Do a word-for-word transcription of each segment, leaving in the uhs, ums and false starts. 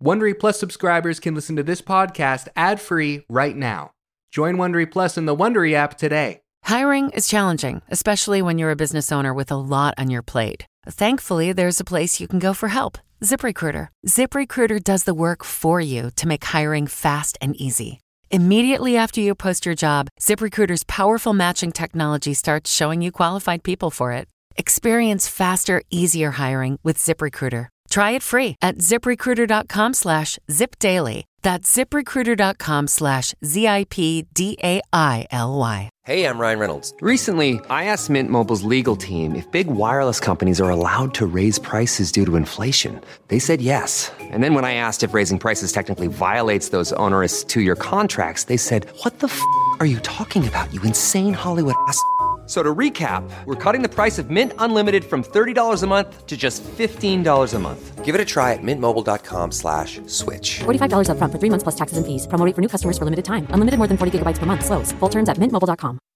Wondery Plus subscribers can listen to this podcast ad-free right now. Join Wondery Plus in the Wondery app today. Hiring is challenging, especially when you're a business owner with a lot on your plate. Thankfully, there's a place you can go for help. ZipRecruiter. ZipRecruiter does the work for you to make hiring fast and easy. Immediately after you post your job, ZipRecruiter's powerful matching technology starts showing you qualified people for it. Experience faster, easier hiring with ZipRecruiter. Try it free at ZipRecruiter.com slash ZipDaily. That's ZipRecruiter.com slash Z I P D A I L Y. Hey, I'm Ryan Reynolds. Recently, I asked Mint Mobile's legal team if big wireless companies are allowed to raise prices due to inflation. They said yes. And then when I asked if raising prices technically violates those onerous two-year contracts, they said, what the f*** are you talking about, you insane Hollywood ass f- So to recap, we're cutting the price of Mint Unlimited from thirty dollars a month to just fifteen dollars a month. Give it a try at mintmobile.com slash switch. forty-five dollars up front for three months plus taxes and fees. Promo rate for new customers for limited time. Unlimited more than forty gigabytes per month. Slows full terms at mint mobile dot com.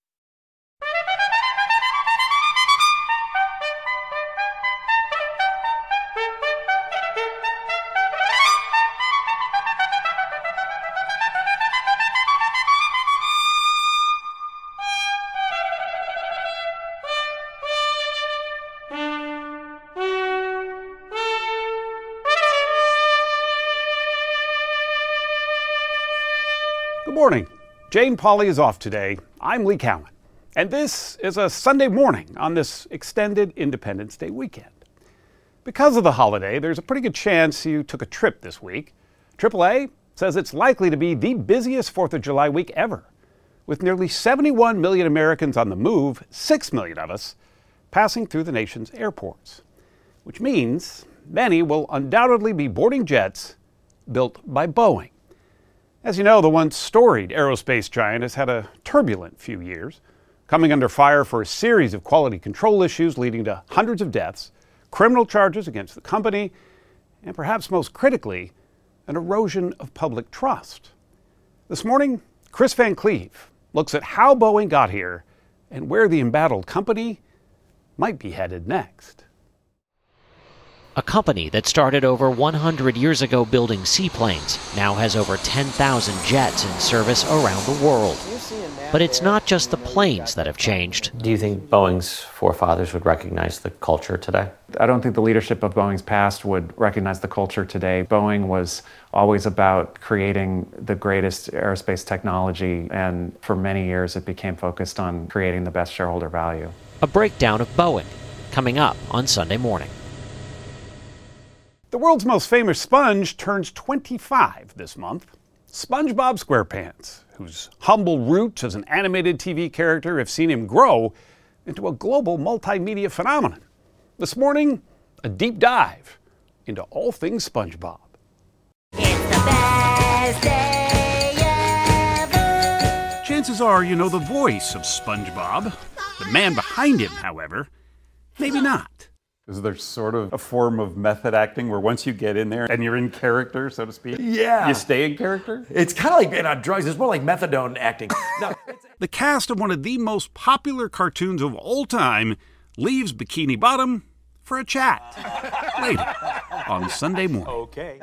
Good morning. Jane Pauley is off today. I'm Lee Cowan. And this is a Sunday morning on this extended Independence Day weekend. Because of the holiday, there's a pretty good chance you took a trip this week. triple A says it's likely to be the busiest fourth of July week ever. With nearly seventy-one million Americans on the move, six million of us passing through the nation's airports. Which means many will undoubtedly be boarding jets built by Boeing. As you know, the once storied aerospace giant has had a turbulent few years, coming under fire for a series of quality control issues leading to hundreds of deaths, criminal charges against the company, and perhaps most critically, an erosion of public trust. This morning, Chris Van Cleve looks at how Boeing got here and where the embattled company might be headed next. A company that started over one hundred years ago building seaplanes now has over ten thousand jets in service around the world. But it's not just the planes that have changed. Do you think Boeing's forefathers would recognize the culture today? I don't think the leadership of Boeing's past would recognize the culture today. Boeing was always about creating the greatest aerospace technology, and for many years it became focused on creating the best shareholder value. A breakdown of Boeing, coming up on Sunday morning. The world's most famous sponge turns twenty-five this month. SpongeBob SquarePants, whose humble roots as an animated T V character have seen him grow into a global multimedia phenomenon. This morning, a deep dive into all things SpongeBob. It's the best day ever. Chances are you know the voice of SpongeBob. The man behind him, however, maybe not. Is there sort of a form of method acting where once you get in there and you're in character, so to speak, yeah, you stay in character? It's kind of like being on drugs. It's more like methadone acting. No, the cast of one of the most popular cartoons of all time leaves Bikini Bottom for a chat later on Sunday morning. Okay.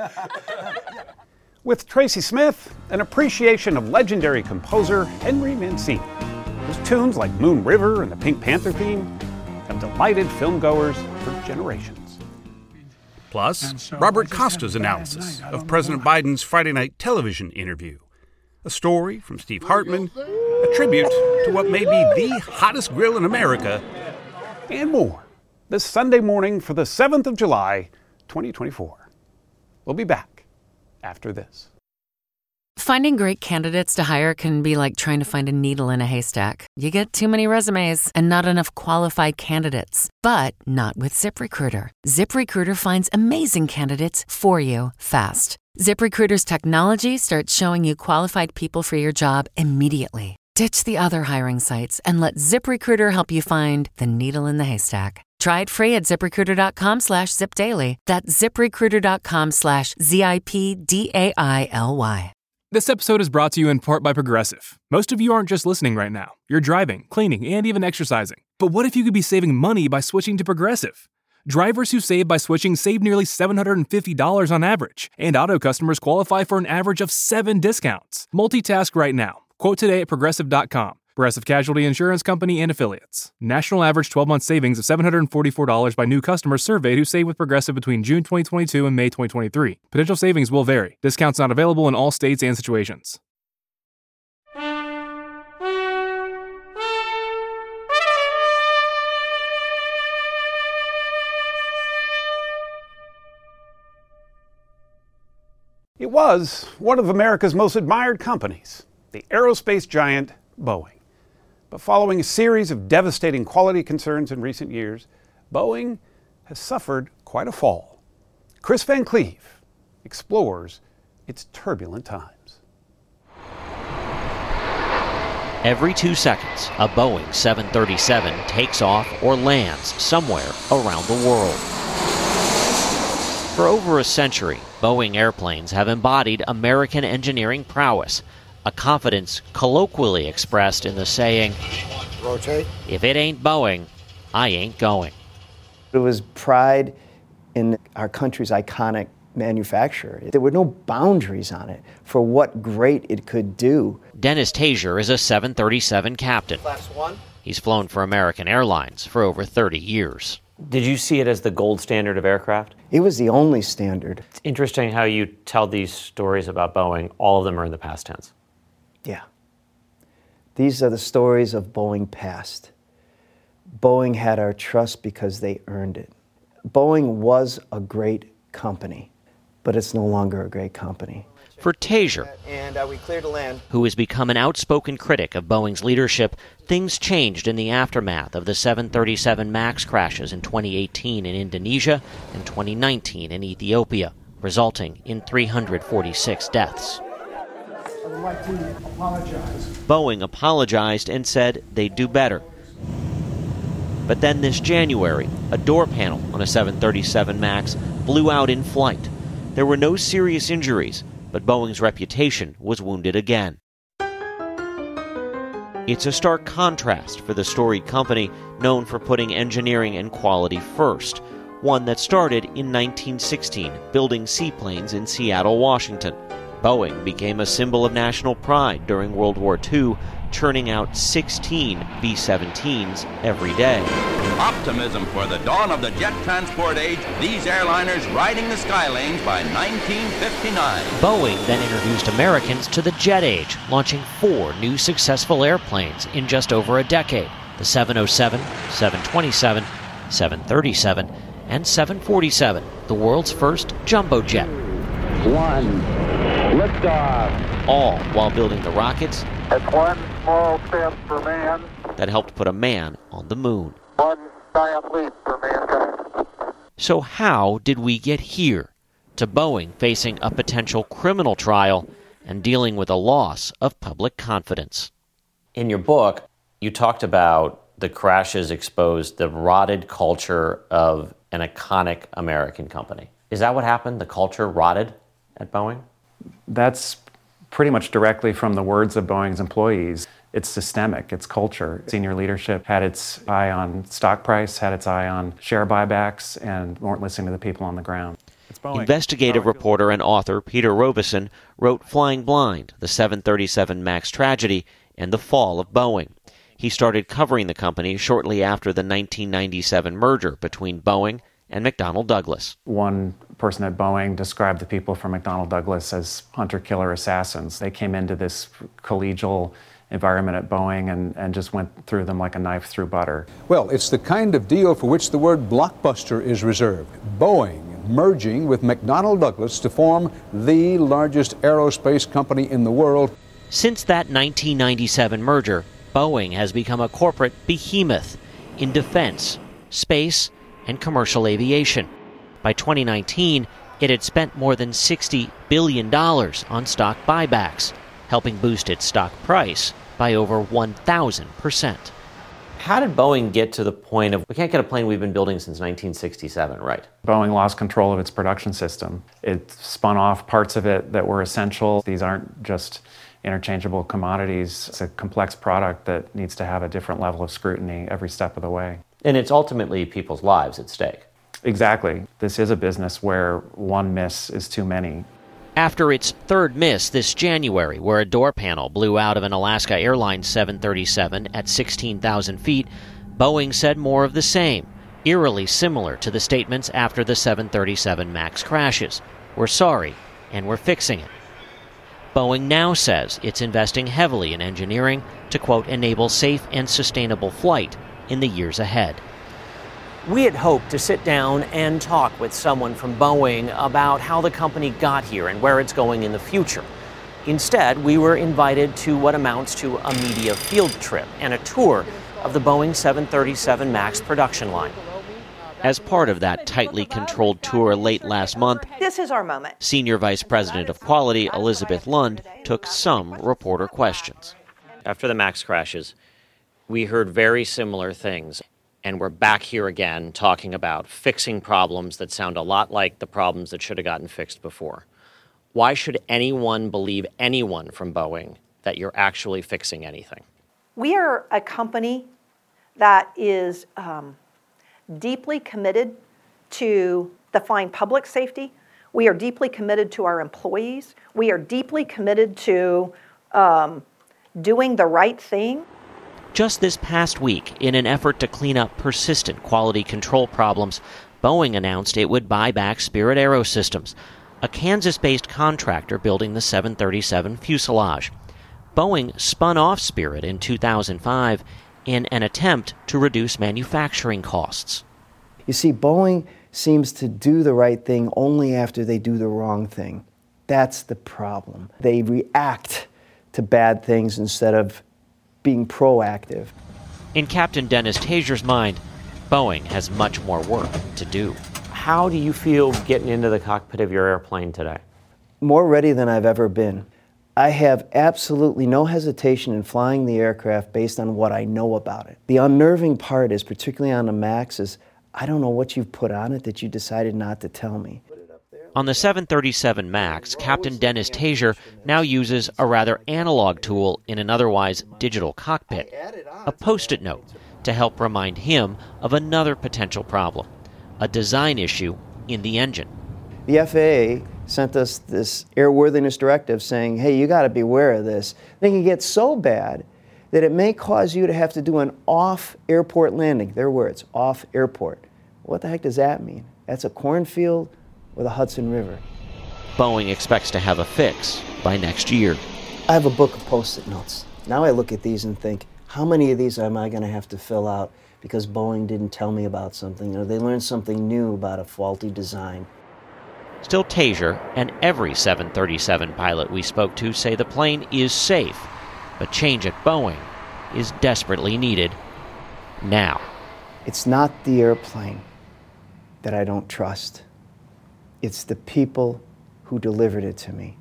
With Tracy Smith, an appreciation of legendary composer Henry Mancini, whose tunes like Moon River and the Pink Panther theme have delighted filmgoers for generations. Plus, Robert Costa's analysis of President Biden's Friday night television interview. A story from Steve Hartman, a tribute to what may be the hottest grill in America, and more this Sunday morning for the seventh of July, twenty twenty-four. We'll be back after this. Finding great candidates to hire can be like trying to find a needle in a haystack. You get too many resumes and not enough qualified candidates. But not with ZipRecruiter. ZipRecruiter finds amazing candidates for you fast. ZipRecruiter's technology starts showing you qualified people for your job immediately. Ditch the other hiring sites and let ZipRecruiter help you find the needle in the haystack. Try it free at ZipRecruiter.com slash ZipDaily. That's ZipRecruiter.com slash Z I P D A I L Y. This episode is brought to you in part by Progressive. Most of you aren't just listening right now. You're driving, cleaning, and even exercising. But what if you could be saving money by switching to Progressive? Drivers who save by switching save nearly seven hundred fifty dollars on average, and auto customers qualify for an average of seven discounts. Multitask right now. Quote today at Progressive dot com. Progressive Casualty Insurance Company and Affiliates. National average twelve-month savings of seven hundred forty-four dollars by new customers surveyed who saved with Progressive between June twenty twenty-two and May twenty twenty-three. Potential savings will vary. Discounts not available in all states and situations. It was one of America's most admired companies, the aerospace giant Boeing. But following a series of devastating quality concerns in recent years, Boeing has suffered quite a fall. Chris Van Cleve explores its turbulent times. Every two seconds, a Boeing seven thirty-seven takes off or lands somewhere around the world. For over a century, Boeing airplanes have embodied American engineering prowess, a confidence colloquially expressed in the saying, "Rotate. If it ain't Boeing, I ain't going." It was pride in our country's iconic manufacturer. There were no boundaries on it for what great it could do. Dennis Tazier is a seven thirty-seven captain. Class one. He's flown for American Airlines for over thirty years. Did you see it as the gold standard of aircraft? It was the only standard. It's interesting how you tell these stories about Boeing. All of them are in the past tense. Yeah. These are the stories of Boeing past. Boeing had our trust because they earned it. Boeing was a great company, but it's no longer a great company. For Tazier, and are we clear to land? Who has become an outspoken critic of Boeing's leadership, things changed in the aftermath of the seven thirty-seven MAX crashes in twenty eighteen in Indonesia and twenty nineteen in Ethiopia, resulting in three hundred forty-six deaths. I would like to apologize. Boeing apologized and said they'd do better. But then this January, a door panel on a seven thirty-seven MAX blew out in flight. There were no serious injuries, but Boeing's reputation was wounded again. It's a stark contrast for the storied company known for putting engineering and quality first, one that started in nineteen sixteen building seaplanes in Seattle, Washington. Boeing became a symbol of national pride during World War Two, churning out sixteen B seventeens every day. Optimism for the dawn of the jet transport age, these airliners riding the sky lanes by nineteen fifty-nine. Boeing then introduced Americans to the jet age, launching four new successful airplanes in just over a decade: the seven oh seven, seven twenty-seven, seven thirty-seven, and seven forty-seven, the world's first jumbo jet. One, liftoff. All while building the rockets That's one small step for man, that helped put a man on the moon. one giant leap for mankind. So how did we get here, to Boeing facing a potential criminal trial and dealing with a loss of public confidence? In your book, you talked about the crashes exposed the rotted culture of an iconic American company. Is that what happened? The culture rotted at Boeing? That's pretty much directly from the words of Boeing's employees. It's systemic, it's culture. Senior leadership had its eye on stock price, had its eye on share buybacks, and weren't listening to the people on the ground. It's Boeing. Investigative reporter and author Peter Robeson wrote Flying Blind, the seven thirty-seven MAX tragedy, and the fall of Boeing. He started covering the company shortly after the nineteen ninety-seven merger between Boeing and McDonnell Douglas. One person at Boeing described the people from McDonnell Douglas as hunter-killer assassins. They came into this collegial environment at Boeing and, and just went through them like a knife through butter. Well, it's the kind of deal for which the word blockbuster is reserved. Boeing merging with McDonnell Douglas to form the largest aerospace company in the world. Since that nineteen ninety-seven merger, Boeing has become a corporate behemoth in defense, space, and commercial aviation. By twenty nineteen, it had spent more than sixty billion dollars on stock buybacks, helping boost its stock price by over one thousand percent. How did Boeing get to the point of, we can't get a plane we've been building since nineteen sixty-seven, right? Boeing lost control of its production system. It spun off parts of it that were essential. These aren't just interchangeable commodities. It's a complex product that needs to have a different level of scrutiny every step of the way. And it's ultimately people's lives at stake. Exactly. This is a business where one miss is too many. After its third miss this January, where a door panel blew out of an Alaska Airlines seven thirty-seven at sixteen thousand feet, Boeing said more of the same, eerily similar to the statements after the seven thirty-seven MAX crashes. We're sorry, and we're fixing it. Boeing now says it's investing heavily in engineering to, quote, enable safe and sustainable flight in the years ahead. We had hoped to sit down and talk with someone from Boeing about how the company got here and where it's going in the future. Instead, we were invited to what amounts to a media field trip and a tour of the Boeing seven thirty-seven MAX production line. As part of that tightly controlled tour late last month, this is our moment. Senior Vice President of Quality Elizabeth Lund took some reporter questions. After the MAX crashes, we heard very similar things. And we're back here again talking about fixing problems that sound a lot like the problems that should have gotten fixed before. Why should anyone believe anyone from Boeing that you're actually fixing anything? We are a company that is um, deeply committed to the flying public safety. We are deeply committed to our employees. We are deeply committed to um, doing the right thing. Just this past week, in an effort to clean up persistent quality control problems, Boeing announced it would buy back Spirit AeroSystems, a Kansas-based contractor building the seven thirty-seven fuselage. Boeing spun off Spirit in two thousand five in an attempt to reduce manufacturing costs. You see, Boeing seems to do the right thing only after they do the wrong thing. That's the problem. They react to bad things instead of being proactive. In Captain Dennis Taser's mind, Boeing has much more work to do. How do you feel getting into the cockpit of your airplane today? More ready than I've ever been. I have absolutely no hesitation in flying the aircraft based on what I know about it. The unnerving part is, particularly on the MAX, is I don't know what you've put on it that you decided not to tell me. On the seven thirty-seven MAX, Captain Dennis Taser now uses a rather analog tool in an otherwise digital cockpit, a Post-it note, to help remind him of another potential problem, a design issue in the engine. The F A A sent us this airworthiness directive saying, hey, you got to be aware of this. They can get so bad that it may cause you to have to do an off-airport landing. Their words, off-airport. What the heck does that mean? That's a cornfield or the Hudson River. Boeing expects to have a fix by next year. I have a book of Post-it notes. Now I look at these and think, how many of these am I going to have to fill out because Boeing didn't tell me about something or they learned something new about a faulty design? Still, Taser and every seven thirty-seven pilot we spoke to say the plane is safe, but change at Boeing is desperately needed now. It's not the airplane that I don't trust. It's the people who delivered it to me.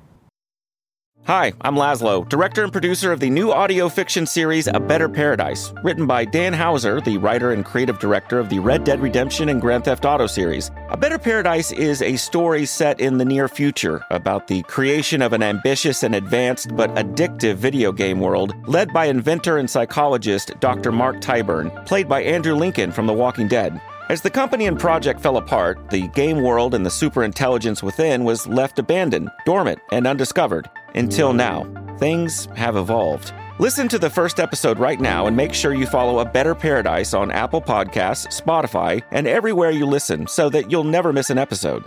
Hi, I'm Laszlo, director and producer of the new audio fiction series A Better Paradise, written by Dan Houser, the writer and creative director of the Red Dead Redemption and Grand Theft Auto series. A Better Paradise is a story set in the near future about the creation of an ambitious and advanced but addictive video game world led by inventor and psychologist Doctor Mark Tyburn, played by Andrew Lincoln from The Walking Dead. As the company and project fell apart, the game world and the superintelligence within was left abandoned, dormant, and undiscovered. Until now, things have evolved. Listen to the first episode right now and make sure you follow A Better Paradise on Apple Podcasts, Spotify, and everywhere you listen so that you'll never miss an episode.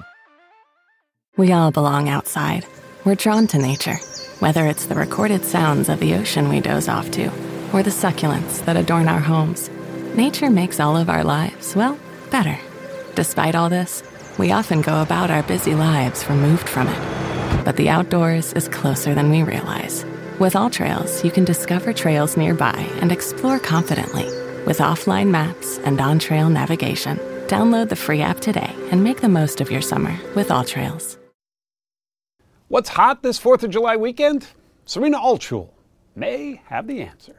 We all belong outside. We're drawn to nature, whether it's the recorded sounds of the ocean we doze off to, or the succulents that adorn our homes. Nature makes all of our lives, well, better. Despite all this, we often go about our busy lives removed from it. But the outdoors is closer than we realize. With AllTrails, you can discover trails nearby and explore confidently. With offline maps and on-trail navigation, download the free app today and make the most of your summer with AllTrails. What's hot this fourth of July weekend? Serena Altschul may have the answer.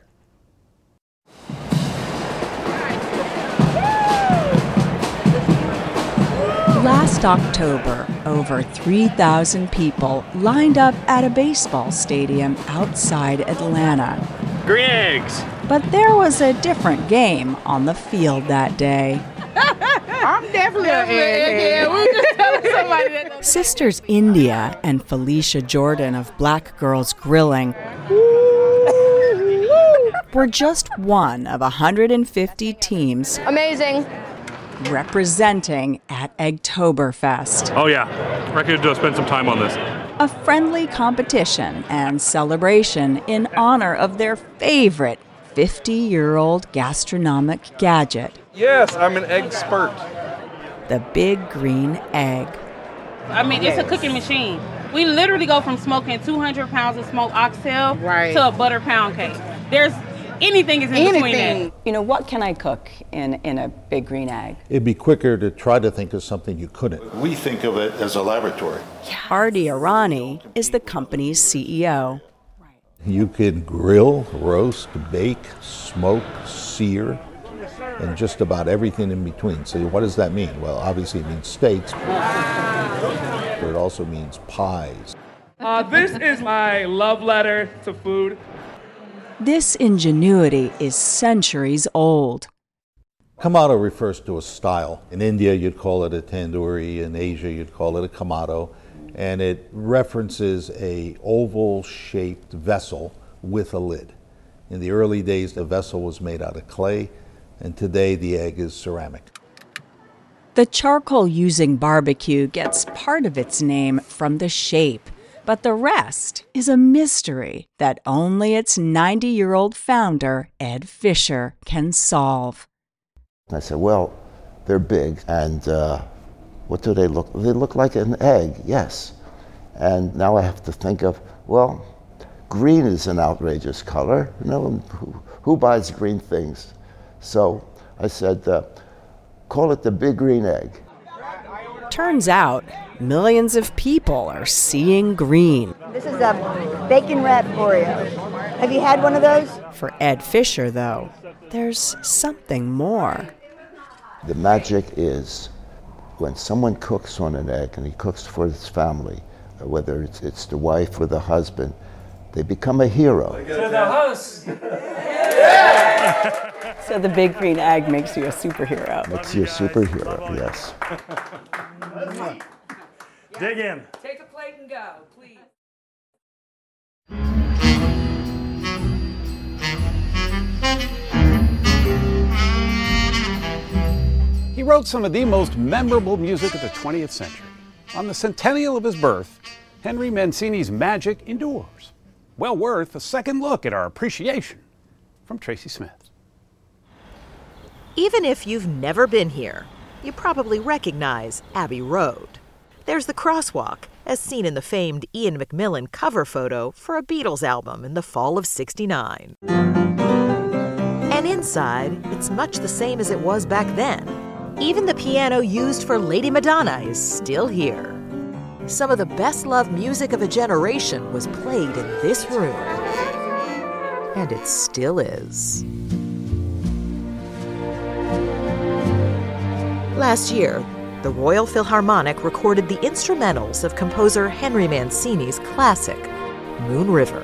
Last October, over three thousand people lined up at a baseball stadium outside Atlanta. Green eggs! But there was a different game on the field that day. I'm definitely an egghead. We just telling somebody that. Sisters India and Felicia Jordan of Black Girls Grilling were just one of one hundred fifty teams Amazing. representing at Eggtoberfest. Oh yeah, ready to spend some time on this. A friendly competition and celebration in honor of their favorite fifty-year-old gastronomic gadget, Yes, I'm an egg spurt. the Big Green Egg. I mean, it's a cooking machine. We literally go from smoking two hundred pounds of smoked oxtail Right. to a butter pound cake. There's anything is in between that. You know, what can I cook in, in a Big Green Egg? It'd be quicker to try to think of something you couldn't. We think of it as a laboratory. Ardi Arani is the company's C E O. You can grill, roast, bake, smoke, sear, and just about everything in between. So what does that mean? Well, obviously it means steaks, but it also means pies. Uh, this is my love letter to food. This ingenuity is centuries old. Kamado refers to a style. In India, you'd call it a tandoori. In Asia, you'd call it a kamado. And it references a oval-shaped vessel with a lid. In the early days, the vessel was made out of clay, and today the egg is ceramic. The charcoal-using barbecue gets part of its name from the shape, but the rest is a mystery that only its ninety-year-old founder, Ed Fisher, can solve. I said, well, they're big, and uh, what do they look? They look like an egg, yes. And now I have to think of, well, green is an outrageous color. You know, who, who buys green things? So I said, uh, call it the Big Green Egg. Turns out, millions of people are seeing green. This is a bacon wrapped Oreo. Have you had one of those? For Ed Fisher, though, there's something more. The magic is when someone cooks on an egg, and he cooks for his family, whether it's, it's the wife or the husband, they become a hero. To the host. So the Big Green Egg makes you a superhero. Makes you a superhero, yes. Dig in. Take the plate and go, please. He wrote some of the most memorable music of the twentieth century. On the centennial of his birth, Henry Mancini's magic endures. Well worth a second look at our appreciation from Tracy Smith. Even if you've never been here, you probably recognize Abbey Road. There's the crosswalk, as seen in the famed Ian McMillan cover photo for a Beatles album in the fall of sixty-nine. And inside, it's much the same as it was back then. Even the piano used for Lady Madonna is still here. Some of the best-loved music of a generation was played in this room. And it still is. Last year, the Royal Philharmonic recorded the instrumentals of composer Henry Mancini's classic, Moon River.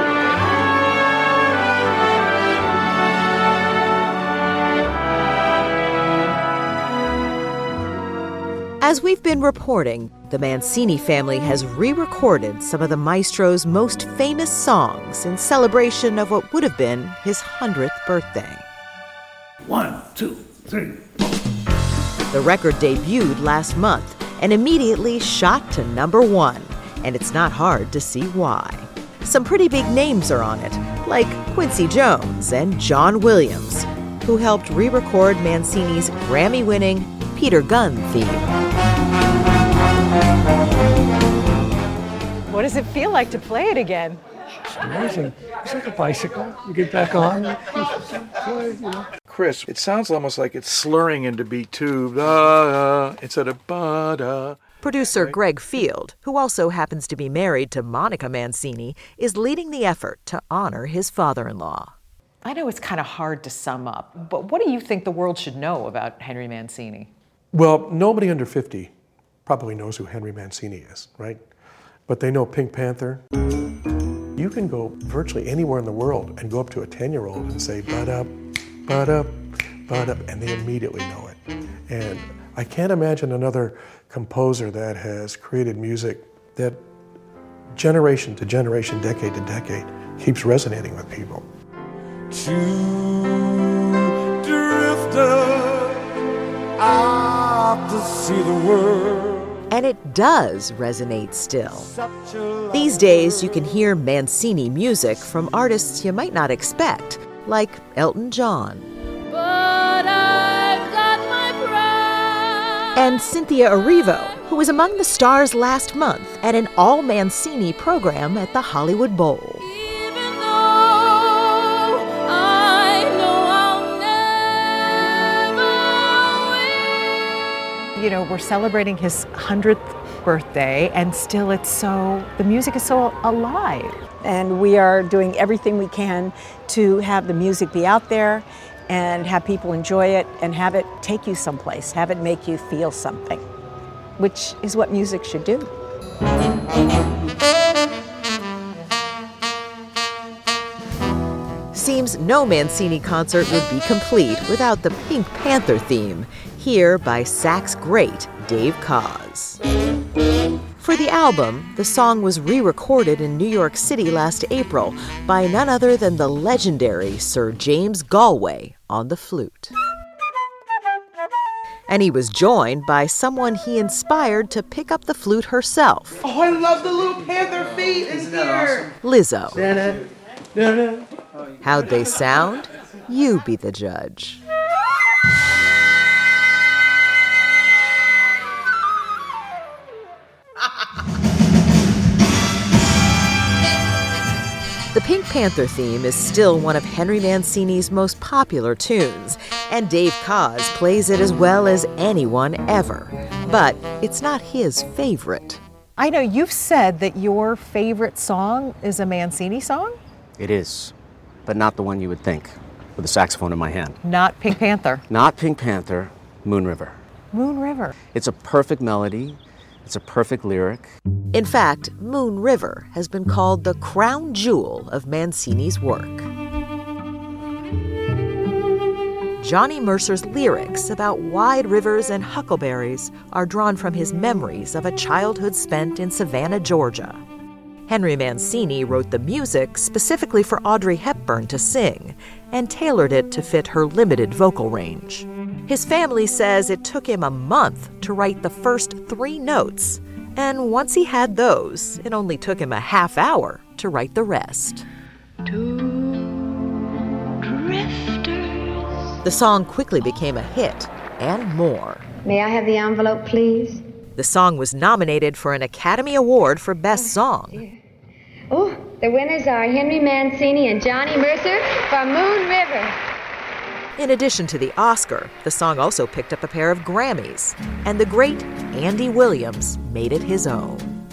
As we've been reporting, the Mancini family has re-recorded some of the maestro's most famous songs in celebration of what would have been his hundredth birthday. One, two, three. The record debuted last month and immediately shot to number one, and it's not hard to see why. Some pretty big names are on it, like Quincy Jones and John Williams, who helped re-record Mancini's Grammy-winning Peter Gunn theme. What does it feel like to play it again? It's amazing. It's like a bicycle. You get back on. Chris, it sounds almost like it's slurring into beat two, da, instead of ba da. Producer Greg Field, who also happens to be married to Monica Mancini, is leading the effort to honor his father-in-law. I know it's kind of hard to sum up, but what do you think the world should know about Henry Mancini? Well, nobody under fifty probably knows who Henry Mancini is, right? But they know Pink Panther. You can go virtually anywhere in the world and go up to a ten-year-old and say, ba-da, ba-da, ba-da, and they immediately know it. And I can't imagine another composer that has created music that generation to generation, decade to decade, keeps resonating with people. Two drifters out to see the world. And it does resonate still. These days, you can hear Mancini music from artists you might not expect, like Elton John. But I've got my pride. And Cynthia Erivo, who was among the stars last month at an all-Mancini program at the Hollywood Bowl. You know, we're celebrating his hundredth birthday, and still it's so, the music is so alive. And we are doing everything we can to have the music be out there and have people enjoy it and have it take you someplace, have it make you feel something, which is what music should do. Seems no Mancini concert would be complete without the Pink Panther theme, here by sax great Dave Koz. For the album, the song was re-recorded in New York City last April by none other than the legendary Sir James Galway on the flute. And he was joined by someone he inspired to pick up the flute herself. Oh, I love the little panther feet. It's here. Lizzo. Da-da, da-da. How'd they sound? You be the judge. The Pink Panther theme is still one of Henry Mancini's most popular tunes, and Dave Koz plays it as well as anyone ever. But it's not his favorite. I know you've said that your favorite song is a Mancini song? It is, but not the one you would think, with a saxophone in my hand. Not Pink Panther. Not Pink Panther, Moon River. Moon River. It's a perfect melody. It's a perfect lyric. In fact, Moon River has been called the crown jewel of Mancini's work. Johnny Mercer's lyrics about wide rivers and huckleberries are drawn from his memories of a childhood spent in Savannah, Georgia. Henry Mancini wrote the music specifically for Audrey Hepburn to sing and tailored it to fit her limited vocal range. His family says it took him a month to write the first three notes, and once he had those, it only took him a half hour to write the rest. Two drifters. The song quickly became a hit, and more. May I have the envelope, please? The song was nominated for an Academy Award for Best Song. Oh, the winners are Henry Mancini and Johnny Mercer for Moon River. In addition to the Oscar, the song also picked up a pair of Grammys, and the great Andy Williams made it his own.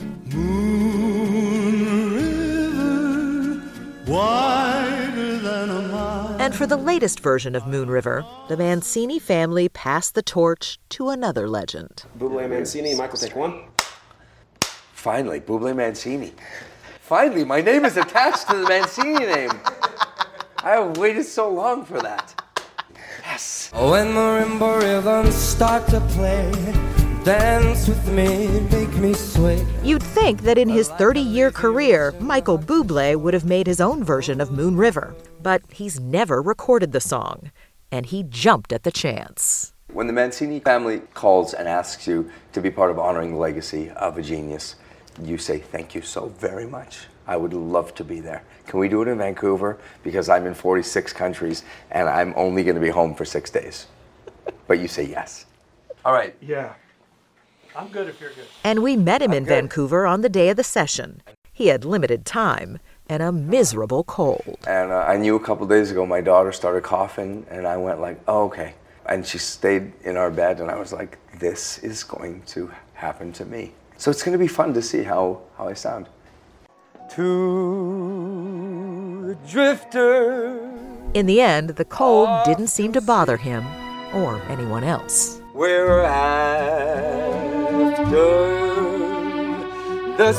Moon River, wider than a mile. And for the latest version of Moon River, the Mancini family passed the torch to another legend. Bublé Mancini, Michael, take one. Finally, Bublé Mancini. Finally, my name is attached to the Mancini name. I have waited so long for that. Yes. When marimba rhythms start to play, dance with me, make me sway. You'd think that in his thirty-year career, Michael Bublé would have made his own version of Moon River. But he's never recorded the song, and he jumped at the chance. When the Mancini family calls and asks you to be part of honoring the legacy of a genius, you say, thank you so very much. I would love to be there. Can we do it in Vancouver? Because I'm in forty-six countries and I'm only going to be home for six days. But you say yes. All right. Yeah. I'm good if you're good. And we met him I'm in good. Vancouver on the day of the session. He had limited time and a miserable cold. And uh, I knew a couple days ago my daughter started coughing and I went like, oh, okay. And she stayed in our bed and I was like, this is going to happen to me. So it's going to be fun to see how, how I sound. To the drifter. In the end, the cold didn't seem to bother him or anyone else. We're after the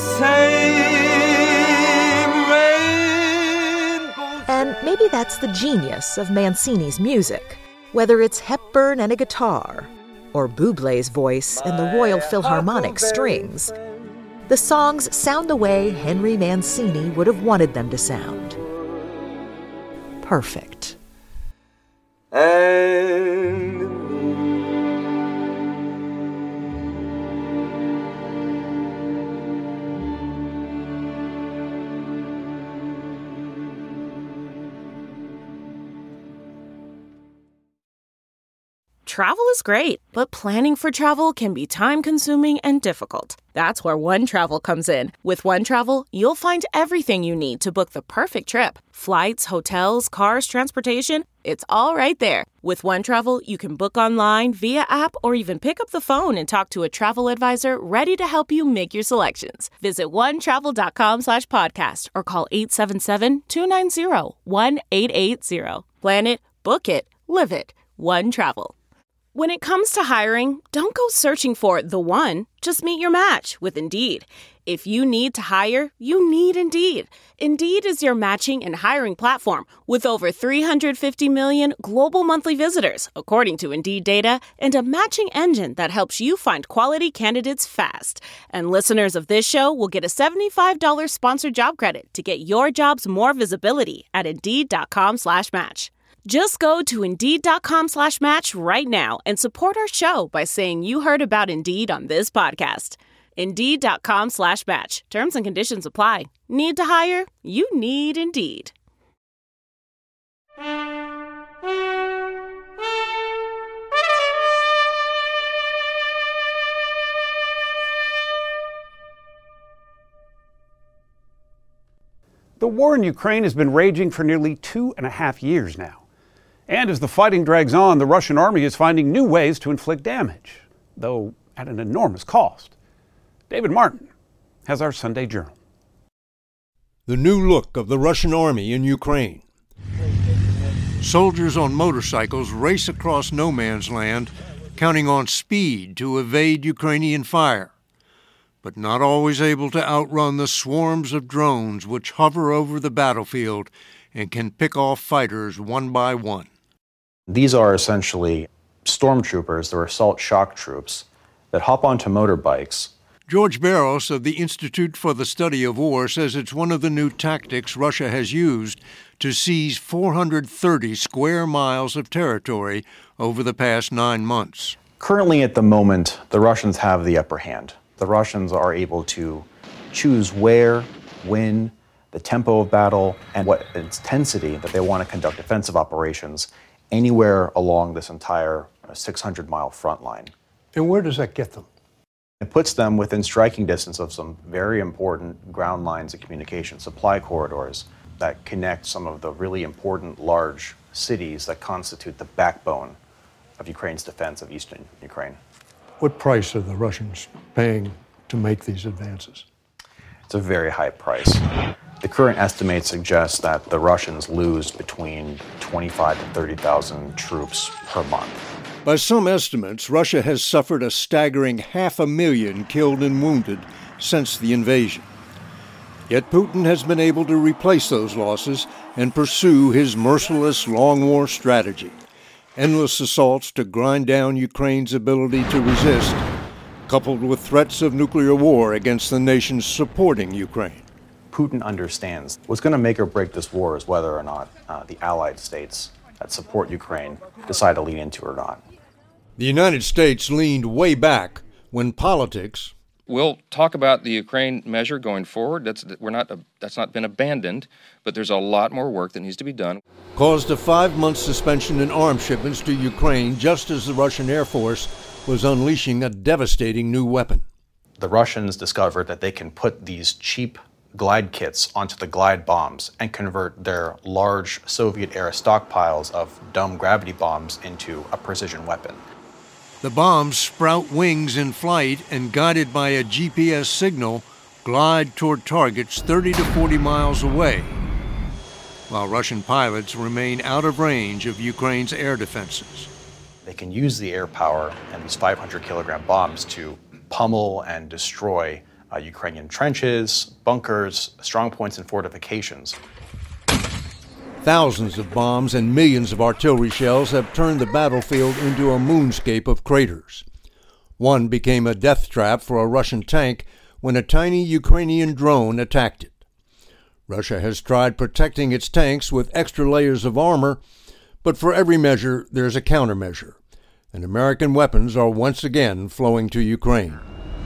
same rainbow. And maybe that's the genius of Mancini's music, whether it's Hepburn and a guitar, or Bublé's voice and the Royal Philharmonic strings. The songs sound the way Henry Mancini would have wanted them to sound. Perfect. And Travel is great, but planning for travel can be time-consuming and difficult. That's where OneTravel comes in. With OneTravel, you'll find everything you need to book the perfect trip. Flights, hotels, cars, transportation, it's all right there. With OneTravel, you can book online, via app, or even pick up the phone and talk to a travel advisor ready to help you make your selections. Visit onetravel.com slash podcast or call eight seven seven, two nine zero, one eight eight zero. Plan it, book it, live it. OneTravel. When it comes to hiring, don't go searching for the one. Just meet your match with Indeed. If you need to hire, you need Indeed. Indeed is your matching and hiring platform with over three hundred fifty million global monthly visitors, according to Indeed data, and a matching engine that helps you find quality candidates fast. And listeners of this show will get a seventy-five dollars sponsored job credit to get your jobs more visibility at Indeed.com slash match. Just go to Indeed.com slash match right now and support our show by saying you heard about Indeed on this podcast. Indeed.com slash match. Terms and conditions apply. Need to hire? You need Indeed. The war in Ukraine has been raging for nearly two and a half years now. And as the fighting drags on, the Russian army is finding new ways to inflict damage, though at an enormous cost. David Martin has our Sunday Journal. The new look of the Russian army in Ukraine. Soldiers on motorcycles race across no man's land, counting on speed to evade Ukrainian fire, but not always able to outrun the swarms of drones which hover over the battlefield and can pick off fighters one by one. These are essentially stormtroopers, they're assault shock troops, that hop onto motorbikes. George Barros of the Institute for the Study of War says it's one of the new tactics Russia has used to seize four hundred thirty square miles of territory over the past nine months. Currently, at the moment, the Russians have the upper hand. The Russians are able to choose where, when, the tempo of battle, and what intensity that they want to conduct offensive operations anywhere along this entire six hundred mile front line. And where does that get them? It puts them within striking distance of some very important ground lines of communication, supply corridors that connect some of the really important large cities that constitute the backbone of Ukraine's defense of eastern Ukraine. What price are the Russians paying to make these advances? It's a very high price. The current estimates suggest that the Russians lose between twenty-five to thirty thousand troops per month. By some estimates, Russia has suffered a staggering half a million killed and wounded since the invasion. Yet Putin has been able to replace those losses and pursue his merciless long war strategy. Endless assaults to grind down Ukraine's ability to resist, coupled with threats of nuclear war against the nations supporting Ukraine. Putin understands what's going to make or break this war is whether or not uh, the allied states that support Ukraine decide to lean into it or not. The United States leaned way back when politics. We'll talk about the Ukraine measure going forward. That's we're not that's not been abandoned, but there's a lot more work that needs to be done. Caused a five-month suspension in arms shipments to Ukraine just as the Russian Air Force was unleashing a devastating new weapon. The Russians discovered that they can put these cheap glide kits onto the glide bombs and convert their large Soviet-era stockpiles of dome gravity bombs into a precision weapon. The bombs sprout wings in flight and, guided by a G P S signal, glide toward targets thirty to forty miles away, while Russian pilots remain out of range of Ukraine's air defenses. They can use the air power and these five hundred kilogram bombs to pummel and destroy uh, Ukrainian trenches, bunkers, strong points, and fortifications. Thousands of bombs and millions of artillery shells have turned the battlefield into a moonscape of craters. One became a death trap for a Russian tank when a tiny Ukrainian drone attacked it. Russia has tried protecting its tanks with extra layers of armor, but for every measure there's a countermeasure, and American weapons are once again flowing to Ukraine.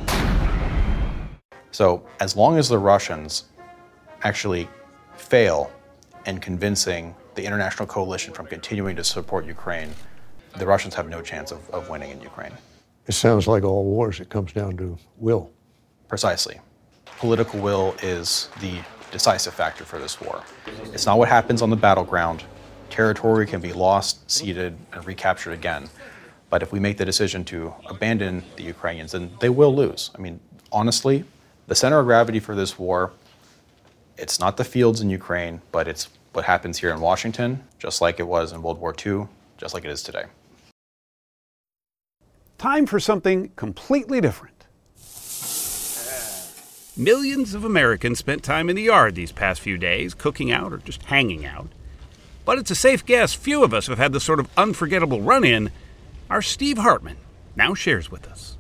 So as long as the Russians actually fail in convincing the international coalition from continuing to support Ukraine, the Russians have no chance of, of winning in Ukraine. It sounds like all wars. It comes down to will. Precisely. Political will is the decisive factor for this war. It's not what happens on the battleground. Territory can be lost, ceded, and recaptured again. But if we make the decision to abandon the Ukrainians, then they will lose. I mean, honestly, the center of gravity for this war, it's not the fields in Ukraine, but it's what happens here in Washington, just like it was in World War Two, just like it is today. Time for something completely different. Millions of Americans spent time in the yard these past few days, cooking out or just hanging out. But it's a safe guess few of us have had the sort of unforgettable run-in our Steve Hartman now shares with us.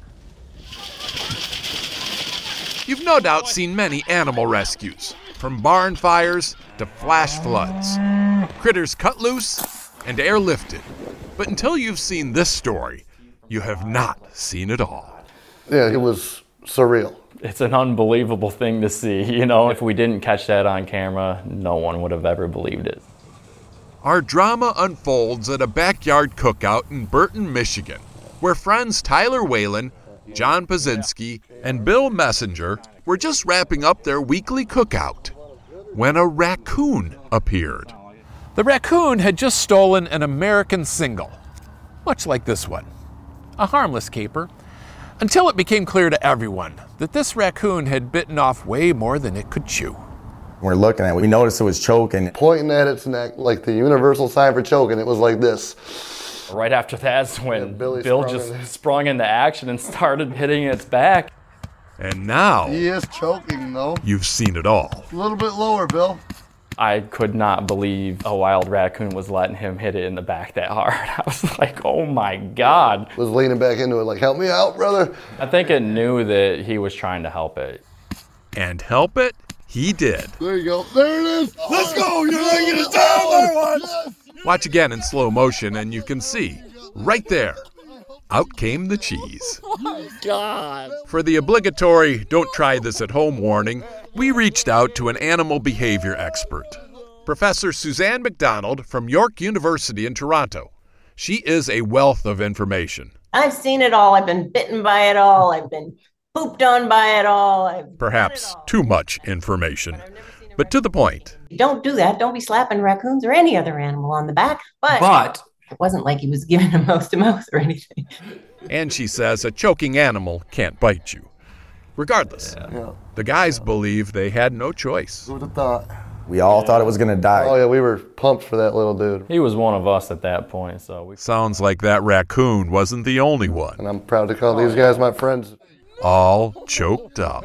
You've no doubt seen many animal rescues, from barn fires to flash floods, critters cut loose and airlifted. But until you've seen this story, you have not seen it all. Yeah, it was surreal. It's an unbelievable thing to see. You know, if we didn't catch that on camera, no one would have ever believed it. Our drama unfolds at a backyard cookout in Burton, Michigan, where friends Tyler Whalen, John Pazinski, and Bill Messenger were just wrapping up their weekly cookout when a raccoon appeared. The raccoon had just stolen an American single, much like this one, a harmless caper, until it became clear to everyone that this raccoon had bitten off way more than it could chew. We're looking at it, we noticed it was choking. Pointing at its neck like the universal sign for choking, it was like this. Right after that's when yeah, Billy Bill sprung just in. sprung into action and started hitting its back. And now, He is choking though. you've seen it all. A little bit lower, Bill. I could not believe a wild raccoon was letting him hit it in the back that hard. I was like, oh my God. Was leaning back into it like, help me out, brother. I think it knew that he was trying to help it. And help it, he did. There you go. There it is. Let's go. You're laying it down there, one. Watch again in slow motion and you can see, right there, out came the cheese. Oh my God. For the obligatory don't try this at home warning, we reached out to an animal behavior expert, Professor Suzanne McDonald from York University in Toronto. She is a wealth of information. I've seen it all. I've been bitten by it all. I've been pooped on by it all. I've Perhaps too much information, but to the point. Don't do that. Don't be slapping raccoons or any other animal on the back. But, But- it wasn't like he was giving them mouth to mouth or anything. And she says a choking animal can't bite you. Regardless, Yeah. the guys believe they had no choice. Who would have thought? We all thought it was gonna die. Oh yeah, we were pumped for that little dude. He was one of us at that point, so we... Sounds like that raccoon wasn't the only one. And I'm proud to call these guys my friends. All choked up.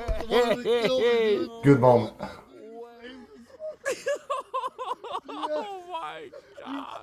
Good moment. Oh my God.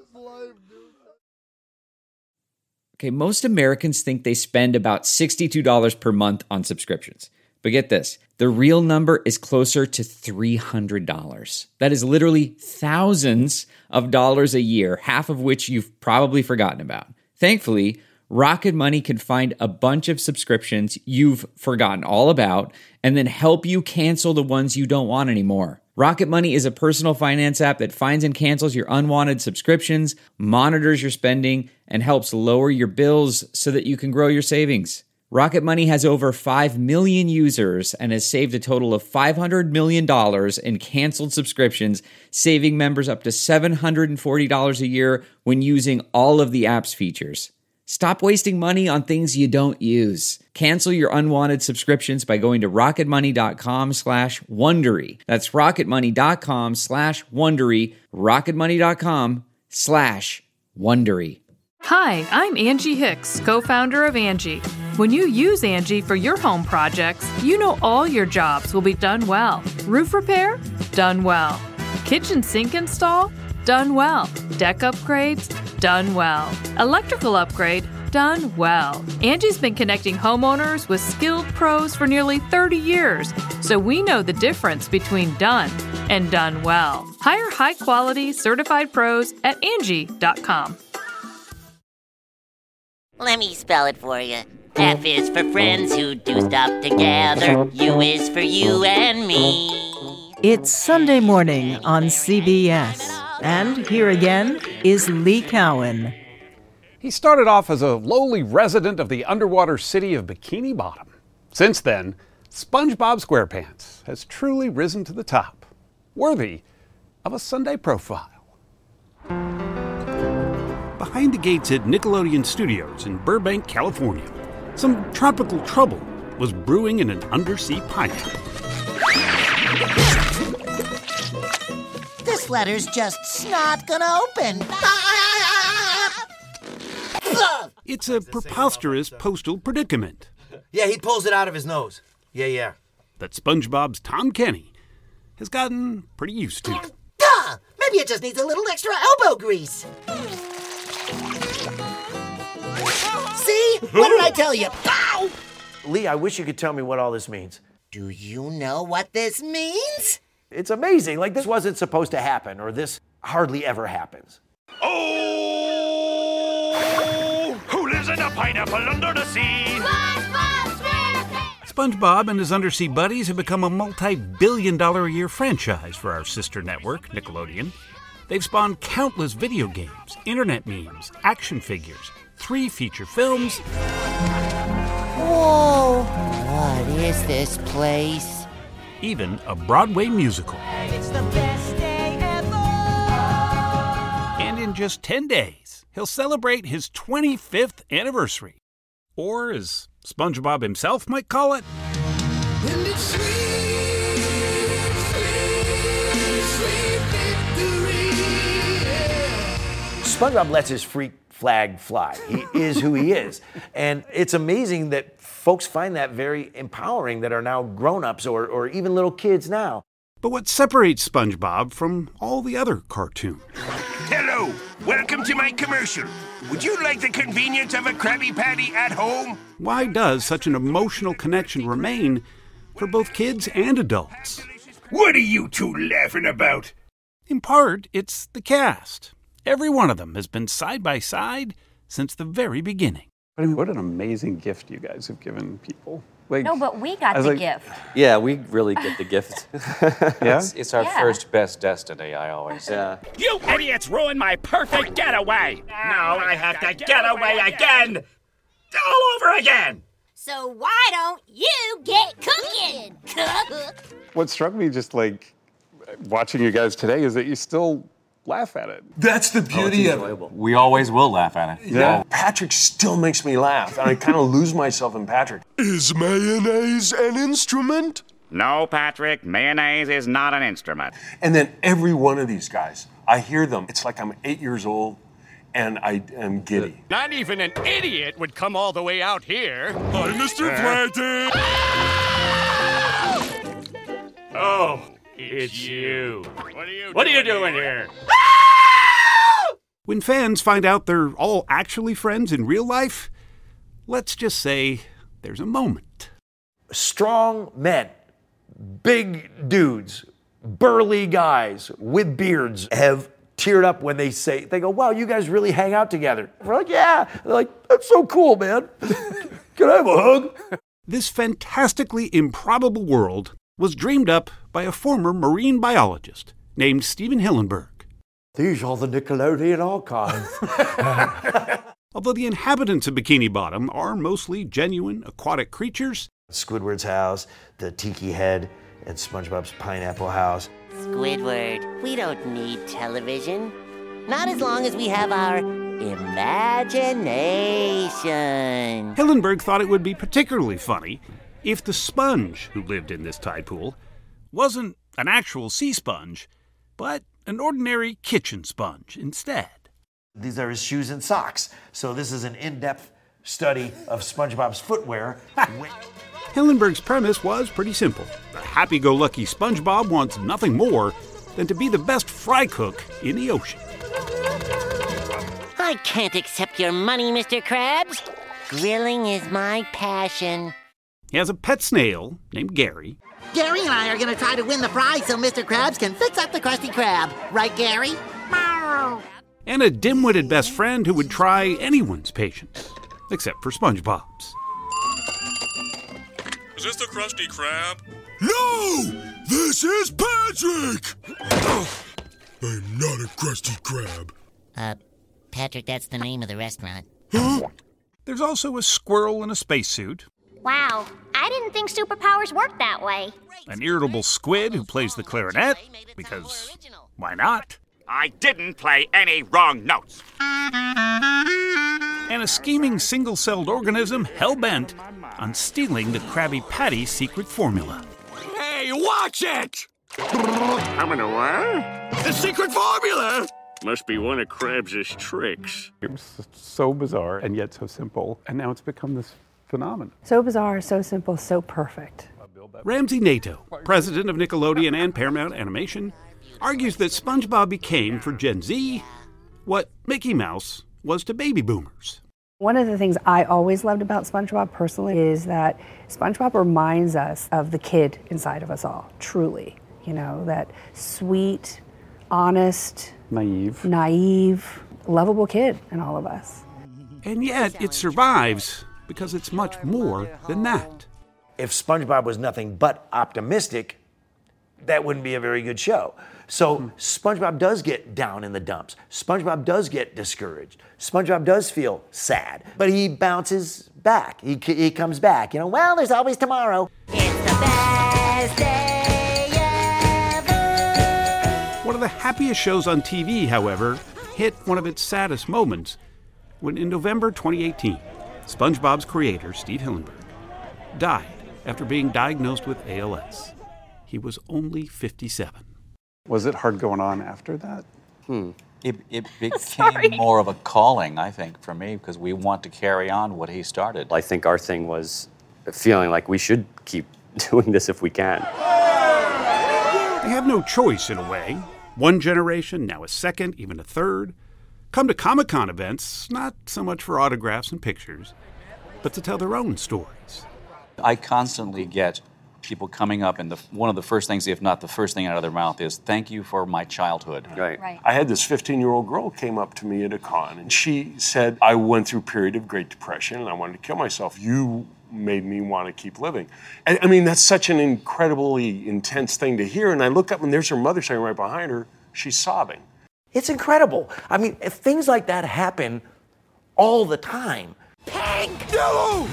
Okay, most Americans think they spend about sixty-two dollars per month on subscriptions. But get this, the real number is closer to three hundred dollars. That is literally thousands of dollars a year, half of which you've probably forgotten about. Thankfully, Rocket Money can find a bunch of subscriptions you've forgotten all about and then help you cancel the ones you don't want anymore. Rocket Money is a personal finance app that finds and cancels your unwanted subscriptions, monitors your spending, and helps lower your bills so that you can grow your savings. Rocket Money has over five million users and has saved a total of five hundred million dollars in canceled subscriptions, saving members up to seven hundred forty dollars a year when using all of the app's features. Stop wasting money on things you don't use. Cancel your unwanted subscriptions by going to rocketmoney.com slash Wondery. That's rocketmoney.com slash Wondery. rocketmoney.com slash Wondery. Hi, I'm Angie Hicks, co-founder of Angie. When you use Angie for your home projects, you know all your jobs will be done well. Roof repair? Done well. Kitchen sink install? Done well. Deck upgrades? Done well. Electrical upgrade? Done well. Angie's been connecting homeowners with skilled pros for nearly thirty years, so we know the difference between done and done well. Hire high-quality, certified pros at Angie dot com. Let me spell it for you. F is for friends who do stuff together. U is for you and me. It's Sunday morning on C B S. And here again is Lee Cowan. He started off as a lowly resident of the underwater city of Bikini Bottom. Since then, SpongeBob SquarePants has truly risen to the top, worthy of a Sunday profile. Behind the gates at Nickelodeon Studios in Burbank, California, some tropical trouble was brewing in an undersea pineapple. This letter's just not gonna open. It's a preposterous postal predicament. Yeah, he pulls it out of his nose. Yeah, yeah. That SpongeBob's Tom Kenny has gotten pretty used to. Duh! Maybe it just needs a little extra elbow grease. See? What did I tell you? Pow! Lee, I wish you could tell me what all this means. Do you know what this means? It's amazing. Like, this wasn't supposed to happen, or this hardly ever happens. Oh! Who lives in a pineapple under the sea? SpongeBob and his undersea buddies have become a multi-billion dollar a year franchise for our sister network, Nickelodeon. They've spawned countless video games, internet memes, action figures, three feature films. Whoa! What is this place? Even a Broadway musical. It's the best day ever! And in just ten days, he'll celebrate his twenty-fifth anniversary. Or, as SpongeBob himself might call it, And it's sweet, sweet, sweet victory. Yeah. SpongeBob lets his freak flag fly. He is who he is. And it's amazing that folks find that very empowering that are now grown-ups or, or even little kids now. But what separates SpongeBob from all the other cartoons? Hello, welcome to my commercial. Would you like the convenience of a Krabby Patty at home? Why does such an emotional connection remain for both kids and adults? What are you two laughing about? In part, it's the cast. Every one of them has been side by side since the very beginning. I mean, what an amazing gift you guys have given people. Like, no, but we got the like, gift. Yeah, we really get the gift. Yeah? It's, it's our Yeah. first best destiny, I always say. Yeah. You idiots ruined my perfect getaway! Now I have to get away again! All over again! So why don't you get cooking, cook? What struck me just like watching you guys today is that you still laugh at it. That's the beauty of it. We always will laugh at it. Yeah. Patrick still makes me laugh, and I kind of lose myself in Patrick. Is mayonnaise an instrument? No, Patrick, mayonnaise is not an instrument. And then every one of these guys, I hear them. It's like I'm eight years old, and I am giddy. Not even an idiot would come all the way out here. Hi, Mister Flathead. Oh, it's you. What are you, what are you doing here? When fans find out they're all actually friends in real life, let's just say there's a moment. Strong men, big dudes, burly guys with beards have teared up when they say, they go, wow, you guys really hang out together. We're like, yeah. They're like, that's so cool, man. Can I have a hug? This fantastically improbable world was dreamed up by a former marine biologist named Stephen Hillenburg. These are the Nickelodeon archives. Although the inhabitants of Bikini Bottom are mostly genuine aquatic creatures, Squidward's house, the Tiki Head, and SpongeBob's Pineapple House. Squidward, we don't need television. Not as long as we have our imagination. Hillenburg thought it would be particularly funny if the sponge who lived in this tide pool wasn't an actual sea sponge, but an ordinary kitchen sponge instead. These are his shoes and socks. So this is an in-depth study of SpongeBob's footwear. Hillenburg's premise was pretty simple. The happy-go-lucky SpongeBob wants nothing more than to be the best fry cook in the ocean. I can't accept your money, Mister Krabs. Grilling is my passion. He has a pet snail named Gary. Gary and I are going to try to win the prize so Mister Krabs can fix up the Krusty Krab. Right, Gary? Meow. And a dim-witted best friend who would try anyone's patience, except for SpongeBob's. Is this the Krusty Krab? No! This is Patrick! I'm not a Krusty Krab. Uh, Patrick, that's the name of the restaurant. Huh? There's also a squirrel in a spacesuit, Wow, I didn't think superpowers worked that way. an irritable squid who plays the clarinet, because why not? I didn't play any wrong notes. And a scheming single-celled organism hell-bent on stealing the Krabby Patty secret formula. Hey, watch it! Coming to what? The secret formula! Must be one of Krabs' tricks. It was so bizarre and yet so simple, and now it's become this phenomenon. So bizarre, so simple, so perfect. Ramsey Nato, president of Nickelodeon and Paramount Animation, argues that SpongeBob became, for Gen Z, what Mickey Mouse was to baby boomers. One of the things I always loved about SpongeBob personally is that SpongeBob reminds us of the kid inside of us all, truly. You know, that sweet, honest, naive, naive, lovable kid in all of us. And yet it survives because it's much more than that. If SpongeBob was nothing but optimistic, that wouldn't be a very good show. So SpongeBob does get down in the dumps. SpongeBob does get discouraged. SpongeBob does feel sad, but he bounces back. He, he comes back. You know, well, there's always tomorrow. It's the best day ever. One of the happiest shows on T V, however, hit one of its saddest moments when in November twenty eighteen, SpongeBob's creator, Steve Hillenburg, died after being diagnosed with A L S. He was only fifty-seven. Was it hard going on after that? Hmm. It, it became more of a calling, I think, for me, because we want to carry on what he started. I think our thing was feeling like we should keep doing this if we can. They have no choice, in a way. One generation, now a second, even a third, come to Comic-Con events, not so much for autographs and pictures, but to tell their own stories. I constantly get people coming up, and the, one of the first things, if not the first thing out of their mouth, is thank you for my childhood. Right. Right. I had this fifteen-year-old girl came up to me at a con, and she said, I went through a period of Great Depression, and I wanted to kill myself. You made me want to keep living. And, I mean, that's such an incredibly intense thing to hear, and I look up, and there's her mother sitting right behind her. She's sobbing. It's incredible. I mean, if things like that happen all the time. Pink! Yellow!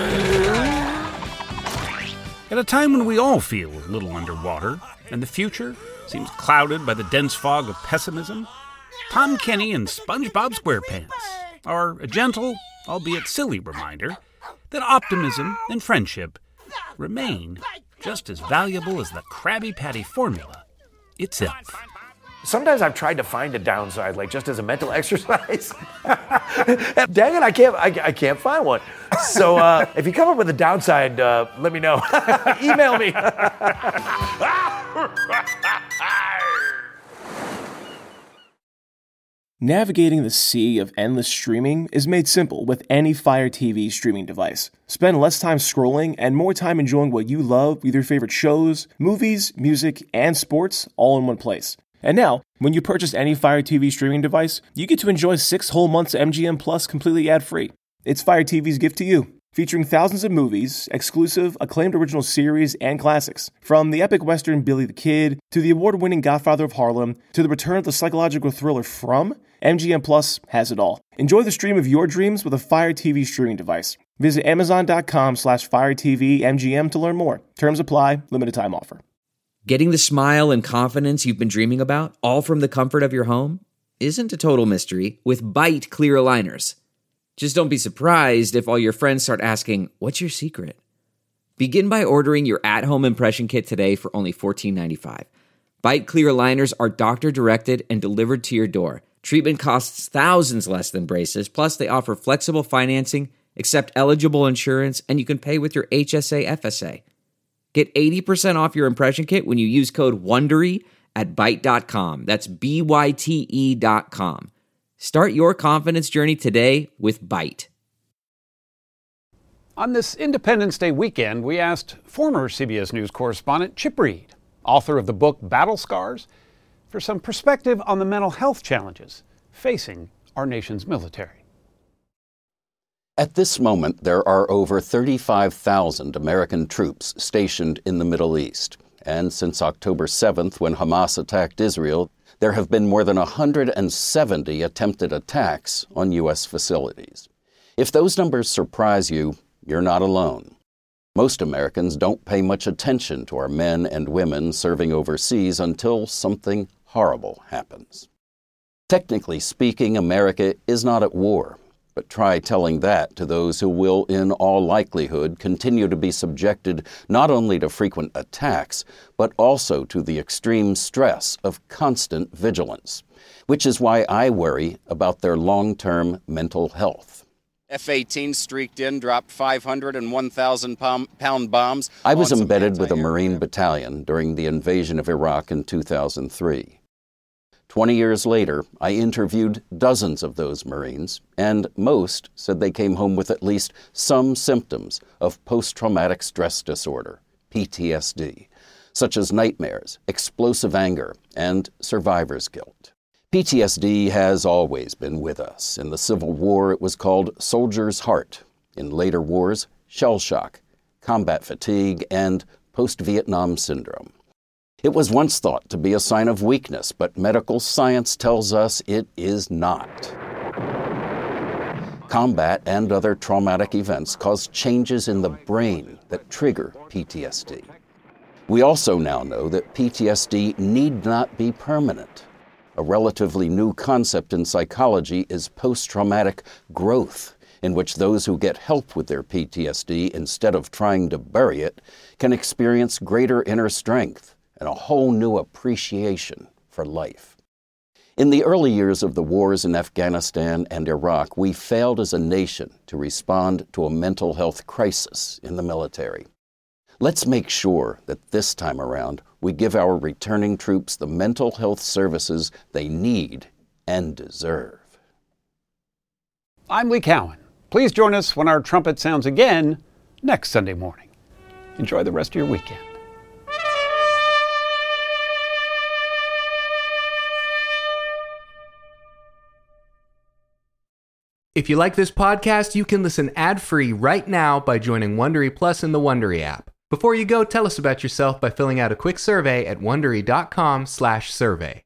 At a time when we all feel a little underwater, and the future seems clouded by the dense fog of pessimism, Tom Kenny and SpongeBob SquarePants are a gentle, albeit silly reminder that optimism and friendship remain just as valuable as the Krabby Patty formula itself. Sometimes I've tried to find a downside, like just as a mental exercise. Dang it, I can't, I, I can't find one. So uh, if you come up with a downside, uh, let me know. Email me. Navigating the sea of endless streaming is made simple with any Fire T V streaming device. Spend less time scrolling and more time enjoying what you love with your favorite shows, movies, music, and sports all in one place. And now, when you purchase any Fire T V streaming device, you get to enjoy six whole months of M G M Plus completely ad-free. It's Fire T V's gift to you, featuring thousands of movies, exclusive, acclaimed original series, and classics. From the epic western Billy the Kid, to the award-winning Godfather of Harlem, to the return of the psychological thriller From, M G M Plus has it all. Enjoy the stream of your dreams with a Fire T V streaming device. Visit amazon.com slash Fire TV MGM to learn more. Terms apply, limited time offer. Getting the smile and confidence you've been dreaming about, all from the comfort of your home, isn't a total mystery with Byte clear aligners. Just don't be surprised if all your friends start asking, what's your secret? Begin by ordering your at-home impression kit today for only fourteen ninety-five. Byte clear aligners are doctor-directed and delivered to your door. Treatment costs thousands less than braces, plus they offer flexible financing, accept eligible insurance, and you can pay with your H S A F S A. Get eighty percent off your impression kit when you use code WONDERY at Byte dot com. That's B Y T E dot com. Start your confidence journey today with Byte. On this Independence Day weekend, we asked former C B S News correspondent Chip Reid, author of the book Battle Scars, for some perspective on the mental health challenges facing our nation's military. At this moment, there are over thirty-five thousand American troops stationed in the Middle East. And since October seventh, when Hamas attacked Israel, there have been more than one hundred seventy attempted attacks on U S facilities. If those numbers surprise you, you're not alone. Most Americans don't pay much attention to our men and women serving overseas until something horrible happens. Technically speaking, America is not at war. But try telling that to those who will, in all likelihood, continue to be subjected not only to frequent attacks, but also to the extreme stress of constant vigilance, which is why I worry about their long-term mental health. F eighteen streaked in, dropped five hundred and one thousand pound bombs. I was embedded with a Marine battalion during the invasion of Iraq in two thousand three. Twenty years later, I interviewed dozens of those Marines, and most said they came home with at least some symptoms of post-traumatic stress disorder, P T S D, such as nightmares, explosive anger, and survivor's guilt. P T S D has always been with us. In the Civil War, it was called soldier's heart. In later wars, shell shock, combat fatigue, and post-Vietnam syndrome. It was once thought to be a sign of weakness, but medical science tells us it is not. Combat and other traumatic events cause changes in the brain that trigger P T S D. We also now know that P T S D need not be permanent. A relatively new concept in psychology is post-traumatic growth, in which those who get help with their P T S D instead of trying to bury it can experience greater inner strength and a whole new appreciation for life. In the early years of the wars in Afghanistan and Iraq, we failed as a nation to respond to a mental health crisis in the military. Let's make sure that this time around we give our returning troops the mental health services they need and deserve. I'm Lee Cowan. Please join us when our trumpet sounds again next Sunday morning. Enjoy the rest of your weekend. If you like this podcast, you can listen ad-free right now by joining Wondery Plus in the Wondery app. Before you go, tell us about yourself by filling out a quick survey at Wondery.com slash survey.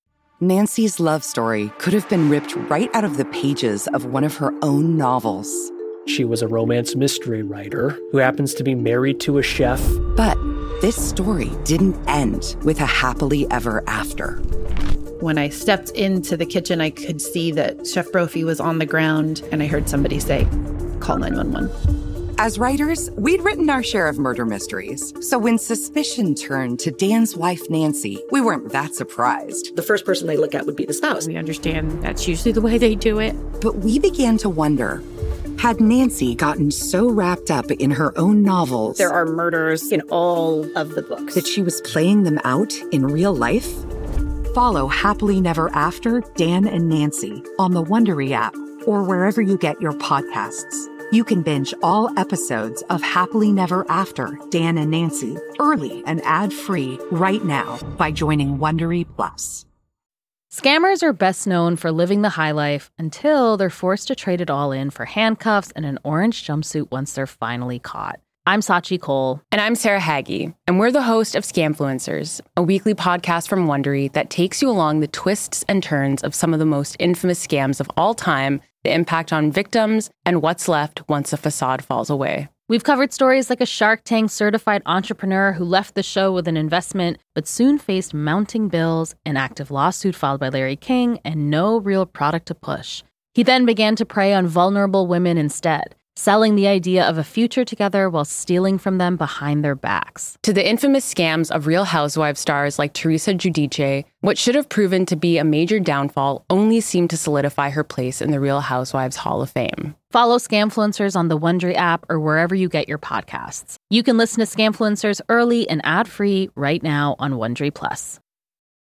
Nancy's love story could have been ripped right out of the pages of one of her own novels. She was a romance mystery writer who happens to be married to a chef. But this story didn't end with a happily ever after. When I stepped into the kitchen, I could see that Chef Brophy was on the ground, and I heard somebody say, call nine one one. As writers, we'd written our share of murder mysteries. So when suspicion turned to Dan's wife, Nancy, we weren't that surprised. The first person they look at would be the spouse. We understand that's usually the way they do it. But we began to wonder, had Nancy gotten so wrapped up in her own novels... There are murders in all of the books. ...that she was playing them out in real life? Follow Happily Never After, Dan and Nancy on the Wondery app or wherever you get your podcasts. You can binge all episodes of Happily Never After, Dan and Nancy early and ad-free right now by joining Wondery Plus. Scammers are best known for living the high life until they're forced to trade it all in for handcuffs and an orange jumpsuit once they're finally caught. I'm Sachi Cole. And I'm Sarah Hagee. And we're the host of Scamfluencers, a weekly podcast from Wondery that takes you along the twists and turns of some of the most infamous scams of all time, the impact on victims, and what's left once the facade falls away. We've covered stories like a Shark Tank certified entrepreneur who left the show with an investment, but soon faced mounting bills, an active lawsuit filed by Larry King, and no real product to push. He then began to prey on vulnerable women instead, selling the idea of a future together while stealing from them behind their backs. To the infamous scams of Real Housewives stars like Teresa Giudice, what should have proven to be a major downfall only seemed to solidify her place in the Real Housewives Hall of Fame. Follow Scamfluencers on the Wondery app or wherever you get your podcasts. You can listen to Scamfluencers early and ad-free right now on Wondery Plus.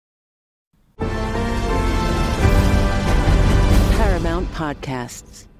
podcasts.